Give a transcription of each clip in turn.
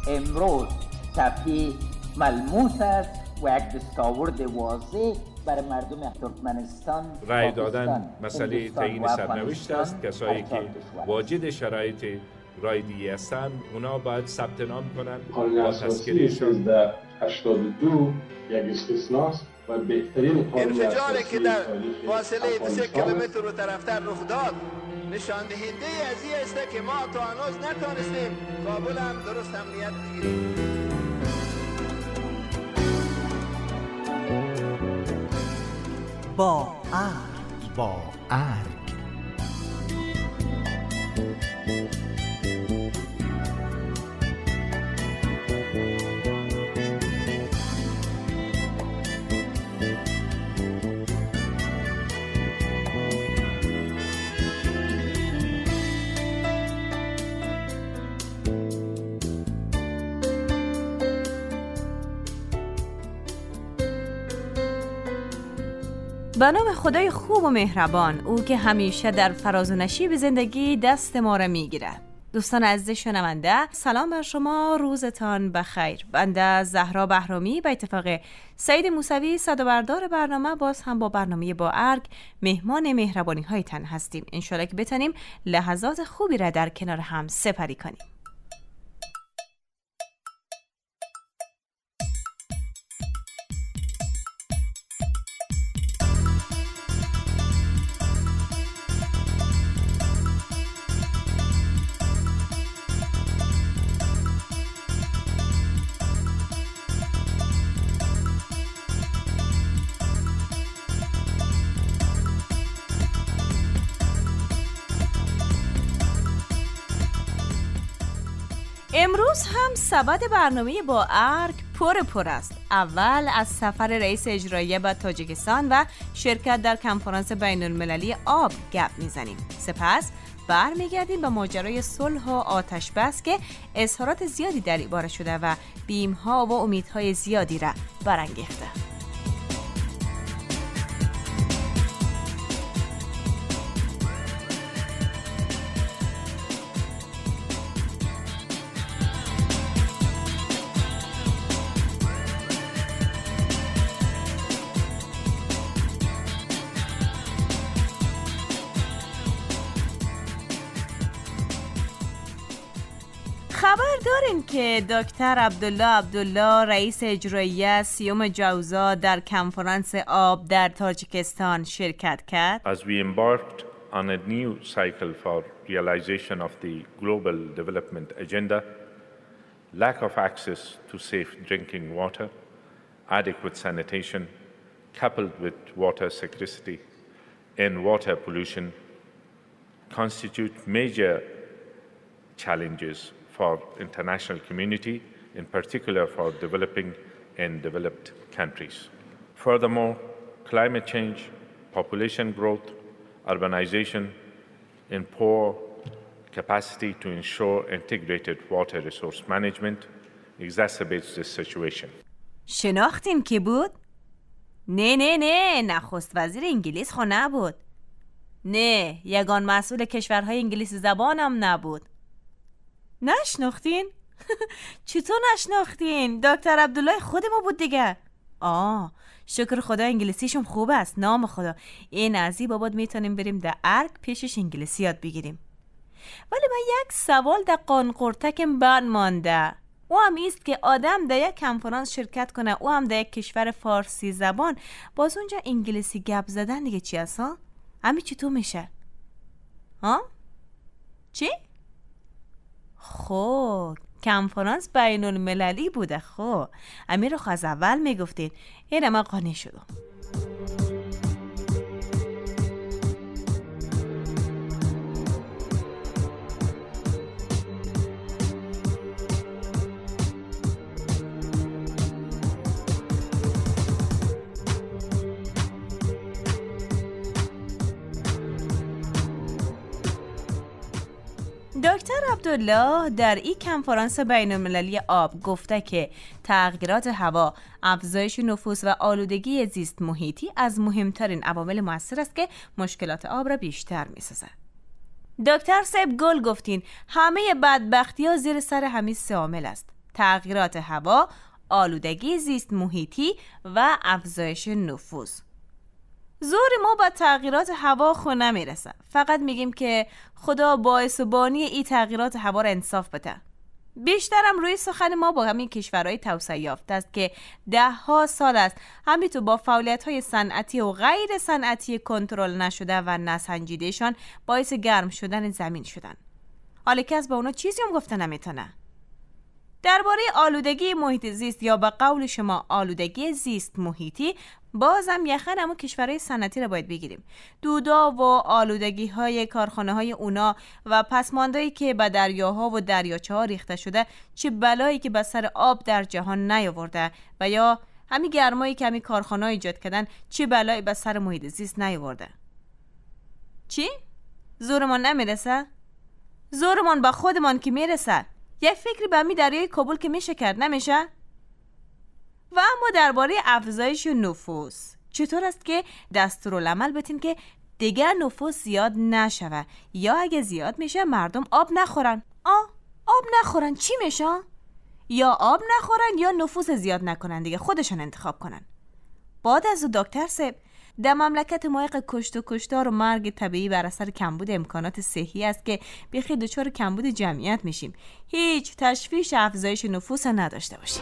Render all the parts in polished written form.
امروز صفحه ملموس است و یک دستاورد واضح برای مردم ترکمنستان رای دادن مسئله تعیین سرنوشت است. کسایی که واجد شرایط رایدی هستند اونا باید ثبت نام کنن با تذکرهشون. 82 یک استثناست و بهترین انفجاری که در فاصله 2 کیلومتر رو طرفتر رخ داد نشان دهنده از این است که ما تا هنوز نتونستیم کابل هم درست امنیت بگیریم. با ارگ به نام خدای خوب و مهربان، او که همیشه در فراز و نشیب زندگی دست ما را میگیره. دوستان عزیز شنونده، سلام بر شما، روزتان بخیر. بنده زهرا بهرامی به اتفاق سعید موسوی صدابردار برنامه باز هم با برنامه با ارگ مهمان مهربانی های تن هستیم. انشالله که بتانیم لحظات خوبی را در کنار هم سپری کنیم. امروز هم سبد برنامه با ارگ پر است. اول از سفر رئیس اجرایی به تاجیکستان و شرکت در کنفرانس بین المللی آب گپ میزنیم. سپس برمیگردیم به ماجرای صلح و آتش بس که اظهارات زیادی در این باره شده و بیمها و امیدهای زیادی را برانگیخته. خبر دارین که دکتر عبدالله رئیس اجرایی سیوم جوزا در کنفرانس آب در تاجیکستان شرکت کرد. As we embarked on a new cycle for realization of the global development agenda, lack of access to safe drinking water, adequate sanitation, coupled with water scarcity and water pollution, constitute major challenges for international community, in particular for developing and developed countries. Furthermore, climate change, population growth, urbanization, and poor capacity to ensure integrated water resource management exacerbates this situation. شناختین کی بود؟ نه نخست وزیر انگلیس خو نبود. نه یگان مسئول کشورهای انگلیسی زبان هم نبود. نشناختین؟ چطور نشناختین؟ دکتر عبدالله خود ما بود دیگه. شکر خدا انگلیسیشون خوب است. نام خدا این ازی باباد میتونیم بریم در ارگ پیشش انگلیسی یاد بگیریم. ولی من یک سوال در قانقرتکم بند مانده. او هم ایست که آدم در یک کنفرانس شرکت کنه، او هم در یک کشور فارسی زبان، باز اونجا انگلیسی گپ زدن دیگه چی هست ها؟ همین چطور میشه؟ چی؟ خب کنفرانس بین المللی بوده. خب امیر رو از اول میگفتین. این من قانع شدم. دکتر عبدالله در این کنفرانس بین المللی آب گفته که تغییرات هوا، افزایش نفوس و آلودگی زیست محیطی از مهمترین عوامل مؤثر است که مشکلات آب را بیشتر می‌سازد. دکتر صاحب گل گفتین همه بدبختی ها زیر سر همین سه عامل است. تغییرات هوا، آلودگی زیست محیطی و افزایش نفوذ. زور ما با تغییرات هوا خو نمیرسه. فقط میگیم که خدا باعث و بانی این تغییرات هوا را انصاف بده. بیشترم روی سخن ما با همین کشورهای توسعه یافته است که 10 سال است همینطور با فعالیت‌های صنعتی و غیر صنعتی کنترل نشده و نسنجیدهشان باعث گرم شدن زمین شدن. حالا کس به اونا چیزی هم گفته نمیتونه. درباره آلودگی محیط زیست یا به قول شما آلودگی زیست محیطی، بازم یخن اما کشورهای صنعتی را باید بگیریم. دودا و آلودگی های کارخانه های اونا و پسماندهایی که به دریاها و دریاچه ها ریخته شده چه بلایی که به سر آب در جهان نیاورده و یا همین گرمایی که همین کارخانه ها ایجاد کردن چه بلایی به سر محیط زیست نیاورده. چی؟ زورمان نمیرسه؟ زورمان با خودمان که میرسه. یک فکری به همین دریای کابل که میشه کرد نمیشه؟ و اما درباره افزایش نفوذ چطور است که دستورالعمل بتین که دیگه نفوذ زیاد نشوه یا اگه زیاد میشه مردم آب نخورن؟ آب نخورن چی میشه؟ یا آب نخورن یا نفوذ زیاد نکنن دیگه، خودشون انتخاب کنن. بعد از دکتر صاحب در مملکت ما کشت و کشتار و مرگ طبیعی بر اثر کمبود امکانات صحی است که بیخی دچار کمبود جمعیت میشیم. هیچ تشویش افزایش نفوذ نداشته باشیم.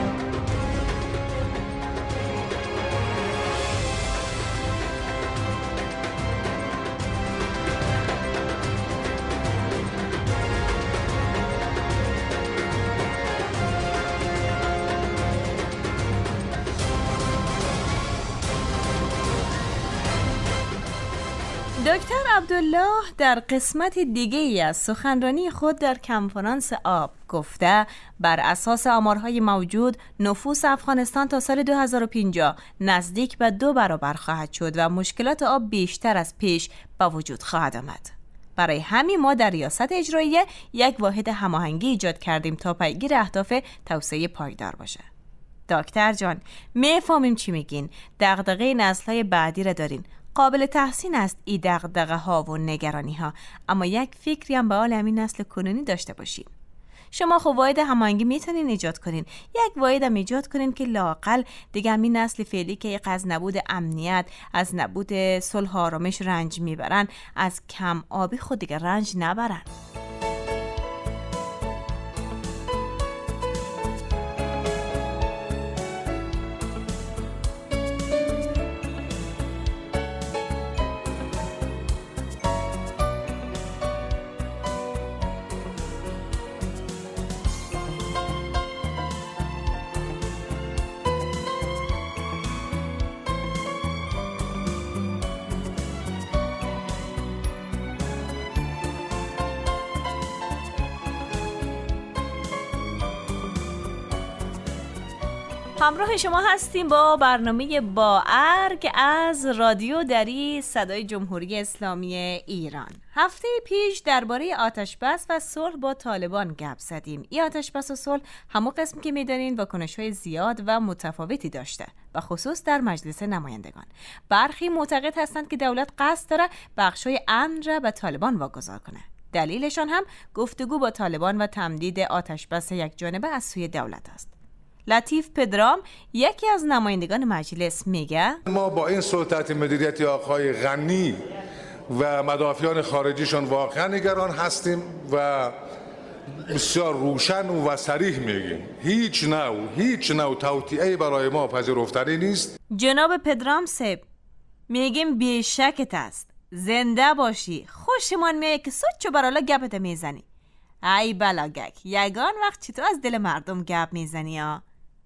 دکتر عبدالله در قسمت دیگه ای از سخنرانی خود در کنفرانس آب گفته بر اساس آمارهای موجود نفوس افغانستان تا سال 2050 نزدیک به 2 برابر خواهد شد و مشکلات آب بیشتر از پیش به وجود خواهد آمد. برای همین ما در ریاست اجراییه یک واحد هماهنگی ایجاد کردیم تا پیگیر اهداف توسعه پایدار باشه. دکتر جان میفهمیم چی میگین، دغدغه نسل‌های بعدی را دارین. قابل تحسین است این دغدغه ها و نگرانی ها، اما یک فکری هم به حال همین نسل کنونی داشته باشین. شما خب واحد هماهنگی میتونین ایجاد کنین، یک واحد هم ایجاد کنین که لااقل دیگه همین نسل فعلی که از نبود امنیت، از نبود صلح و آرامش رنج میبرن، از کم آبی خود دیگه رنج نبرن. همراه شما هستیم با برنامه با ارگ از رادیو دری صدای جمهوری اسلامی ایران. هفته پیش درباره آتش‌بس و صلح با طالبان گپ زدیم. این آتش‌بس و صلح همون قسم که می‌دانین واکنش‌های زیاد و متفاوتی داشته، و خصوص در مجلس نمایندگان. برخی معتقد هستند که دولت قصد داره بخش‌های امن را به طالبان واگذار کنه. دلیلشان هم گفتگو با طالبان و تمدید آتش‌بس یکجانبه از سوی دولت است. لطیف پدرام یکی از نمایندگان مجلس میگه ما با این سلطه مدیریت آقای غنی و مدافعان خارجیشون واقعا نگران هستیم و بسیار روشن و صریح میگیم هیچ نوع توطئه‌ای برای ما پذیرفتنی نیست. جناب پدرام صاحب میگیم بیشکت است، زنده باشی. خوشمان میگه که سوچو برالا گپت میزنی. ای بلاگک، یگان وقت چطور از دل مردم گپ میزنی ها؟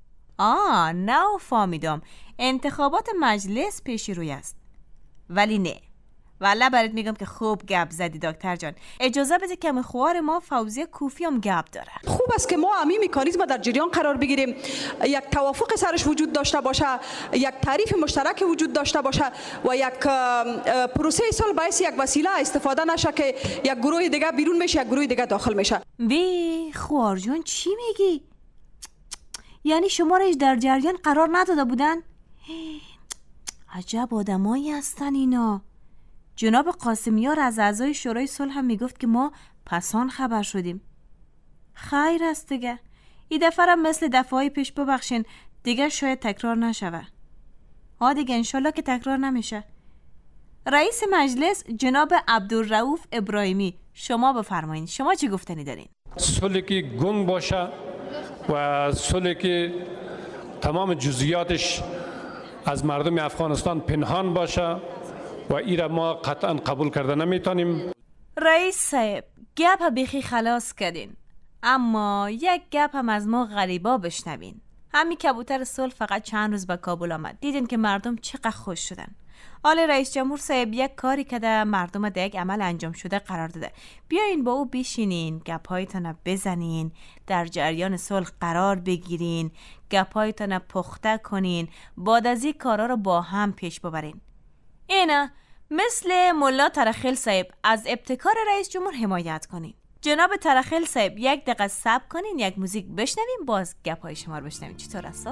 نه فهمیدم انتخابات مجلس پیشی روی است. ولی نه، والله برات میگم که خوب گپ زدی دکتر جان. اجازه بده که خوار ما فوزیه کوفی هم گپ داره. خوب است که ما همین مکانیزم در جریان قرار بگیریم، یک توافق سرش وجود داشته باشه، یک تعریف مشترک وجود داشته باشه و یک پروسه صلح باعث یک وسیله استفاده نشه که یک گروه دیگه بیرون میشه، یک گروه دیگه داخل میشه. بی خوار جان چی میگی؟ یعنی شما را در جریان قرار نداده بودن؟ عجب آدمایی هستن اینا. جناب قاسمیار از اعضای شورای صلح هم میگفت که ما پسان خبر شدیم. خیر است دیگه، این دفعه هم مثل دفعه‌های پیش ببخشین دیگه شاید تکرار نشوه. دیگه انشالله که تکرار نمیشه. رئیس مجلس جناب عبدالرؤوف ابراهیمی، شما بفرمایید، شما چی گفتنی دارین؟ صلحی که گنگ باشه و صلحی که تمام جزئیاتش از مردم افغانستان پنهان باشه و ایره ما قطعا قبول کرده نمیتونیم. رئیس صاحب گپ بیخی خلاص کردین، اما یک گپ هم از ما غریبا بشنوین. همین کبوتر صلح فقط چند روز به کابل آمد، دیدین که مردم چقدر خوش شدن. آله رئیس جمهور صاحب یک کاری که مردم ده یک عمل انجام شده قرار داده. بیاین با او بشینین، گپ‌هایتان بزنین، در جریان صلح قرار بگیرین، گپ‌هایتان پخته کنین، بعد از این کارا رو با هم پیش ببرین. اینا مثل ملا ترخیل صاحب از ابتکار رئیس جمهور حمایت کنین. جناب ترخیل صاحب یک دقیقه صبر کنین، یک موزیک بشنویم، باز گپ‌های شما رو بشنویم. چطور است؟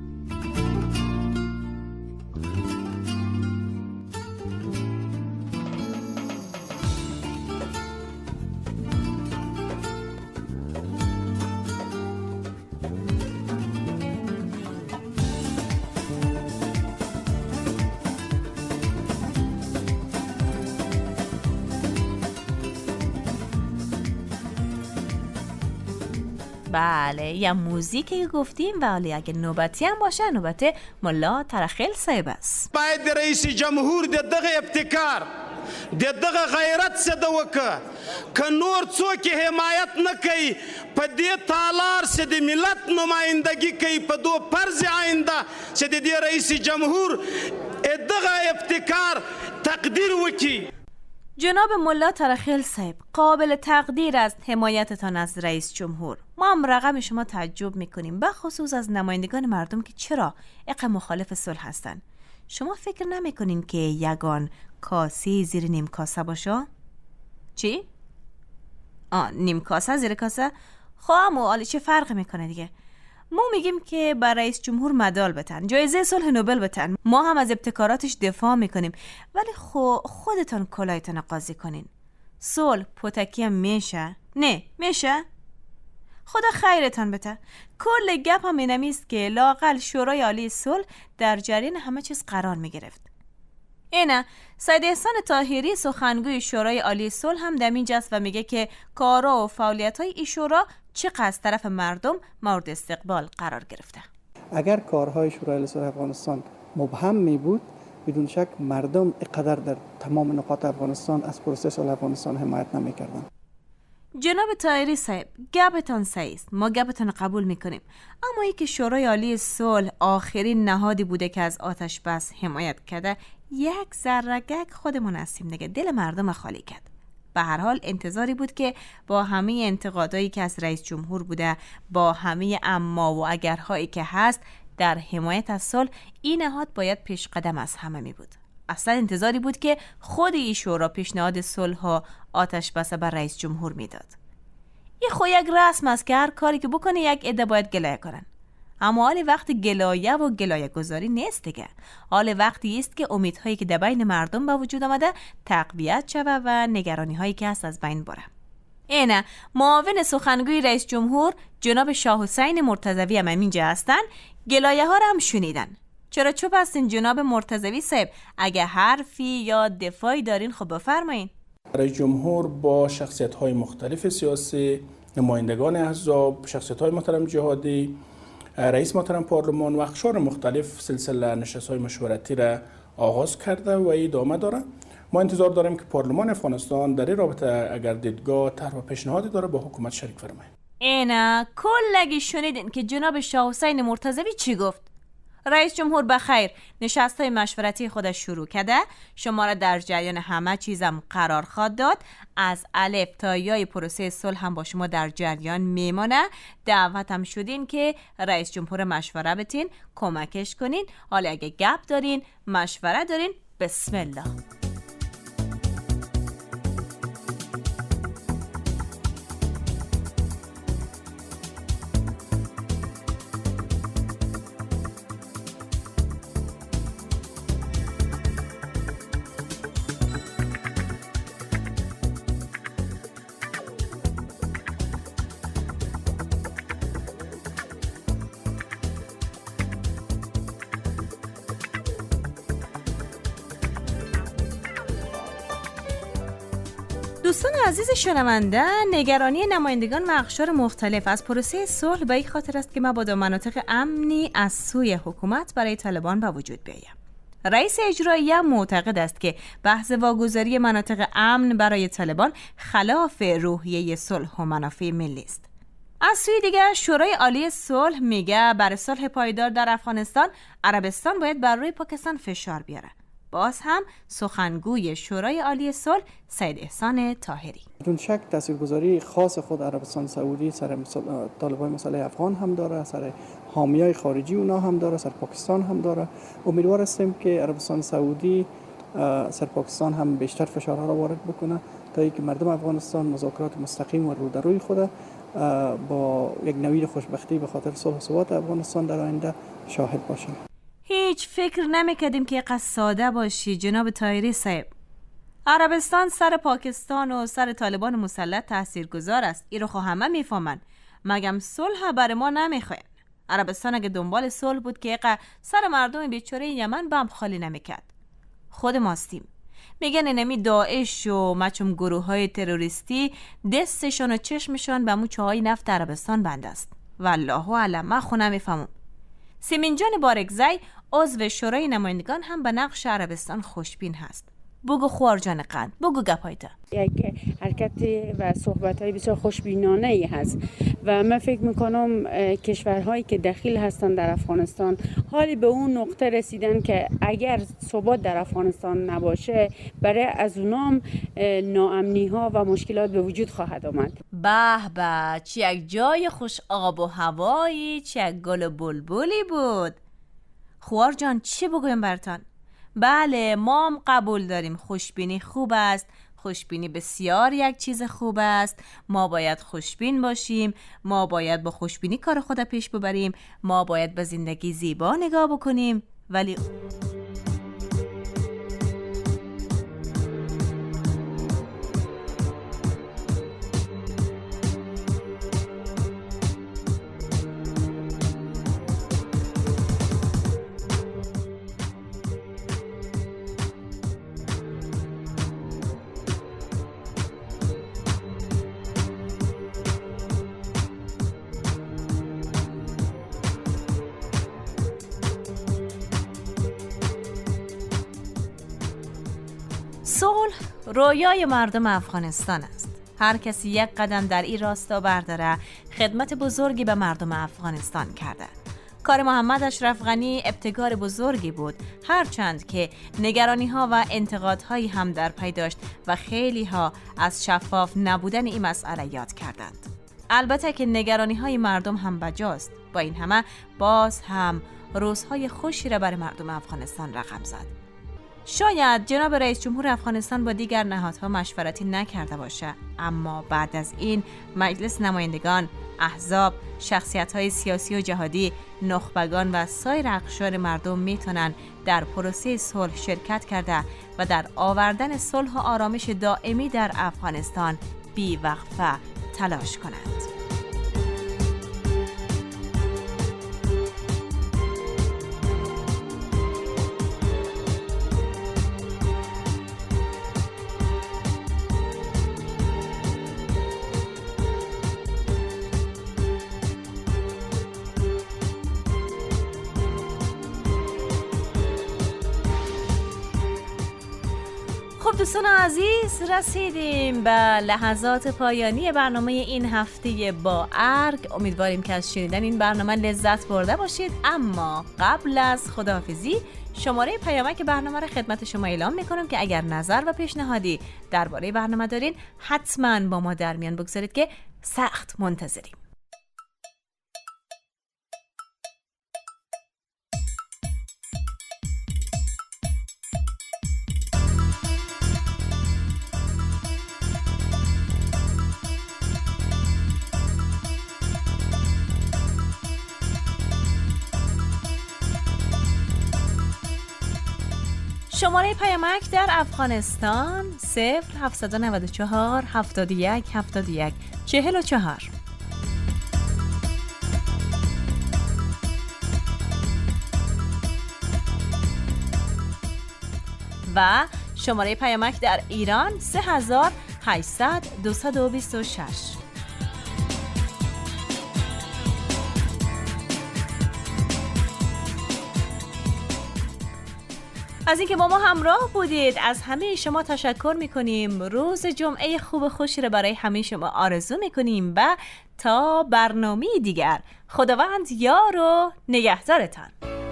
بله، یا موزیکی گفتیم و حالا اگه نوبتی هم باشه نوبت ملا ترخیل صاحب است. باید رئیس جمهور دغه ابتکار دغه غیرت سده وکه که نور څوک حمایت نه کوي په دې تالار سه د ملت نمائندگی کوي په دو فرض آینده سه د رئیس جمهور دغه ابتکار تقدیر وکي. جناب ملا ترخیل صاحب، قابل تقدیر است حمایتتان از رئیس جمهور. ما هم رقم شما تعجب میکنیم، بخصوص از نمایندگان مردم که چرا اقا مخالف صلح هستن. شما فکر نمیکنین که یگان کاسه زیر نیم کاسه باشه؟ چی؟ نیم کاسه زیر کاسه؟ خواهم و چه فرق میکنه دیگه؟ ما میگیم که بر رئیس جمهور مدال بتن، جایزه صلح نوبل بتن، ما هم از ابتکاراتش دفاع میکنیم، ولی خودتان کلایتان قاضی کنین. صلح پوتکی هم میشه؟ نه میشه؟ خدا خیرتان بده. کل گپ هم اینمیست که لااقل شورای عالی صلح در جریان همه چیز قرار میگرفت. اینه سید احسان طاهری سخنگوی شورای عالی صلح هم در اینجاست و میگه که کارا و فعالیت‌های این شورا چقدر از طرف مردم مورد استقبال قرار گرفته. اگر کارهای شورای عالی صلح افغانستان مبهم می بود، بدون شک مردم اینقدر در تمام نقاط افغانستان از پروسه صلح افغانستان حمایت نمی‌کردند. جناب طاهری صاحب، گپتان صحیح است، ما گپتان قبول میکنیم، اما ای که شورای عالی صلح آخرین نهادی بوده که از آتش بس حمایت کرده، یک ذره گک خودمون هستیم دیگه، دل مردم خالی کرد. به هر حال انتظاری بود که با همه انتقادایی که از رئیس جمهور بوده، با همه اما و اگرهایی که هست در حمایت از صلح، این نهاد باید پیش قدم از همه می بود. اصلا انتظاری بود که خود این شورا پیشنهاد صلح و آتش بس بر رئیس جمهور میداد. این خو یک رسم است که هر کاری که بکنه یک عده باید گلایه کنن. اما حال وقت گلایه و گلایه گذاری نیست دیگه. حال وقتی است که امیدهایی که در بین مردم به وجود آمده تقویت شود و نگرانی هایی که هست از بین بره. اینه معاون سخنگوی رئیس جمهور جناب شاه حسین مرتضوی هم اینجا هستن، گلایه ها رو هم شنیدن. چرا چوب هستین جناب مرتضوی صاحب؟ اگه حرفی یا دفاعی دارین خب بفرمایین. رئیس جمهور با شخصیت‌های مختلف سیاسی، نمایندگان احزاب، شخصیت‌های محترم جهادی، رئیس محترم پارلمان و اقشار مختلف سلسله نشست‌های مشورتی را آغاز کرده و ادامه داره. ما انتظار داریم که پارلمان افغانستان در این رابطه اگر دیدگاه، طرح و پیشنهادی داره با حکومت شریک فرماید. اینا کلگی شنیدین که جناب شاه حسین مرتضوی چی گفت؟ رئیس جمهور بخیر نشست‌های مشورتی خودش شروع کرده، شما را در جریان همه چیزم قرار خواهد داد، از الف تا یای پروسه صلح هم با شما در جریان میمانه. دعوت هم شدین که رئیس جمهور مشوره بتین، کمکش کنین. حالا اگه گپ دارین، مشوره دارین، بسم الله. دوستان عزیز شنونده، نگرانی نمایندگان و اقشار مختلف از پروسه صلح به این خاطر است که مبادا مناطق امنی از سوی حکومت برای طالبان به وجود بیاید. رئیس اجرایی معتقد است که بحث واگذاری مناطق امن برای طالبان خلاف روحیه صلح و منافع ملی است. از سوی دیگر شورای عالی صلح میگه برای صلح پایدار در افغانستان عربستان باید بر روی پاکستان فشار بیاره. باز هم سخنگوی شورای عالی صلح سید احسان طاهری: بدون شک تاثیرگذاری خاص خود عربستان سعودی سر طالبان مسئله افغان هم داره، سر حامیای خارجی اونا هم داره، سر پاکستان هم داره. امیدوار هستیم که عربستان سعودی سر پاکستان هم بیشتر فشارها را وارد بکنه تا اینکه مردم افغانستان مذاکرات مستقیم و رو در روی خود با یک نوید خوشبختی به خاطر صلح و ثبات افغانستان در آینده شاهد باشیم. هیچ فکر نمیکردیم که اینقدر ساده باشی جناب طاهری صاحب. عربستان سر پاکستان و سر طالبان مسلط تاثیرگذار است. این رو خو همه میفهمن. مگم صلح برای ما نمیخواد؟ عربستان اگه دنبال صلح بود که سر مردم بیچاره یمن بم خالی نمیکرد. خود ماستیم. میگن اینمی داعش و مچم گروه‌های تروریستی دستشان و چشمشان به مو چاهای نفت عربستان بند است. والله اعلم، من خو نمیفهمم. سیمینجان بارگزی عضو شورای نمایندگان هم به نقش عربستان خوشبین هست. بگو خوارجان قند، بگو گپایتا. یک حرکت و صحبت‌های بسیار خوشبینانه ای هست و من فکر میکنم کشورهایی که دخیل هستند در افغانستان حالی به اون نقطه رسیدن که اگر ثبات در افغانستان نباشه برای از اونام ناامنی ها و مشکلات به وجود خواهد آمد. به به، چه یک جای خوش آب و هوایی، چه یک گل و بلبلی بود. خوار جان چی بگویم برتان؟ بله، ما هم قبول داریم خوشبینی خوب است، خوشبینی بسیار یک چیز خوب است. ما باید خوشبین باشیم، ما باید با خوشبینی کار خود پیش ببریم، ما باید به زندگی زیبا نگاه بکنیم. ولی صلح رویای مردم افغانستان است. هر کسی یک قدم در این راستا برداره خدمت بزرگی به مردم افغانستان کرده. کار محمد اشرف غنی ابتکار بزرگی بود، هرچند که نگرانی ها و انتقادهایی هم در پی داشت و خیلی ها از شفاف نبودن این مسئله یاد کردند. البته که نگرانی های مردم هم بجاست. با این همه باز هم روزهای خوشی را برای مردم افغانستان رقم زد. شاید جناب رئیس جمهور افغانستان با دیگر نهادها مشورتی نکرده باشه، اما بعد از این مجلس نمایندگان، احزاب، شخصیت‌های سیاسی و جهادی، نخبگان و سایر اقشار مردم میتونن در پروسه صلح شرکت کرده و در آوردن صلح و آرامش دائمی در افغانستان بی‌وقفه تلاش کنند. خب دوستان عزیز، رسیدیم به لحظات پایانی برنامه این هفته با ارگ. امیدواریم که از شنیدن این برنامه لذت برده باشید. اما قبل از خداحافظی شماره پیامک برنامه را خدمت شما اعلام میکنم که اگر نظر و پیشنهادی درباره برنامه دارین حتما با ما در میان بگذارید که سخت منتظریم. شماره پیامک در افغانستان 0794 71 71 44. و شماره پیامک در ایران 3000 800 226. از اینکه با ما همراه بودید از همه شما تشکر میکنیم. روز جمعه خوب و خوشی رو برای همه شما آرزو میکنیم و تا برنامه دیگر خداوند یار و نگهدارتان.